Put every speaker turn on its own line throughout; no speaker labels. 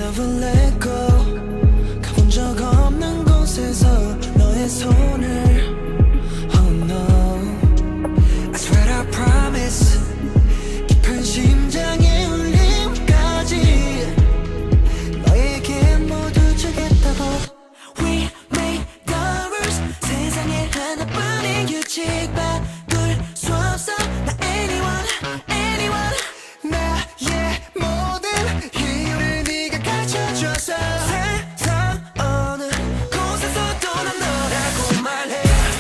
never let go. 가본 적 없는 곳에서 너의 손을 Oh no I swear I promise 깊은 심장의 울림까지 너에게 모두 주겠다고. We make the rules 세상에 하나뿐인 규칙 바꿀 수 없어 나 anyone anyone 나의 모든 이유를 네가 가르쳐줘서 세상 어느 곳에서도 난 너라고 말해.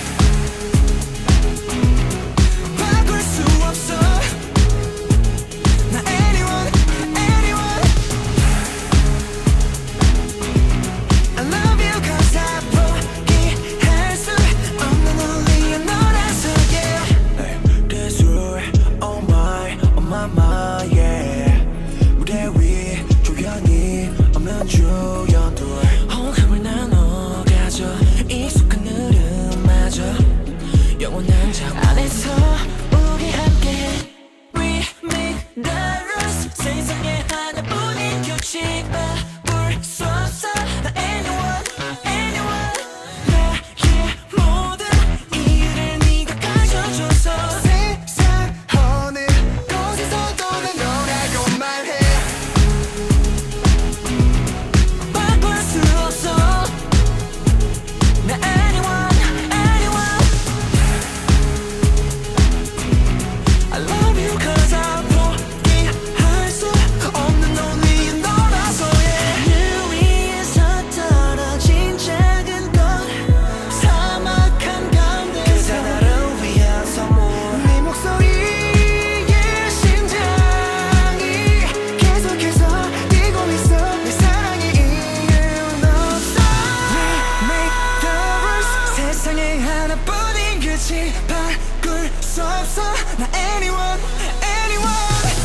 바꿀 수 없어 나 anyone anyone I love you cause I 포기할 수 없는 only 너라서 yeah. That's right oh my mind yeah. 무대 위 조연이 없는 주연들 호흡을 나눠가져 익숙한 흐름마저 영원한 장 안에서 우리 함께 We make the rules 세상에 하나뿐인 규칙 바꿀 수 없어 나 anyone anyone 나의 모든 이유를 네가 가져줘서 세상 어느 곳에서도 난 너라고 말해. 바꿀 수 없어 나 anyone anyone I love you cause I 포기할 수 없는 only 너라서 yeah. 늘 위에서 떨어진 작은 것 사막한 가운데 그저 나를 위한 선물 네 목소리에 심장이 계속해서 뛰고 있어. 내 사랑의 이유는 없어. We make the rules 세상에 하나뿐인 규칙 바꿀 수 없어 나 anyone anyone